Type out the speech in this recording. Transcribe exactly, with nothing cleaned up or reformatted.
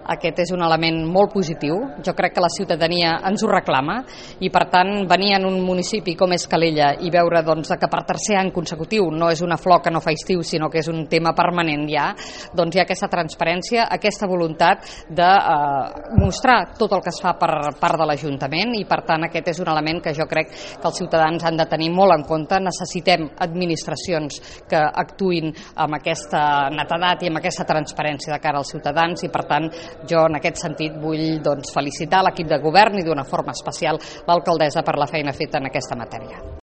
Aquest és un element molt positiu. Jo crec que la ciutadania ens ho reclama i, per tant, venir en un municipi com és Calella i veure doncs, que per tercer any consecutiu no és una flor que no fa estiu, sinó que és un tema permanent ja, doncs hi ha aquesta transparència, aquesta voluntat de eh, mostrar tot el que es fa per part de l'Ajuntament i, per tant, aquest és un element que jo crec que els ciutadans han de tenir molt en compte. Necessitem administracions que actuïn amb aquesta netedat i amb aquesta transparència de cara als ciutadans i, per tant, jo en aquest sentit vull doncs, felicitar l'equip de govern i d'una forma especial l'alcaldessa per la feina feta en aquesta matèria.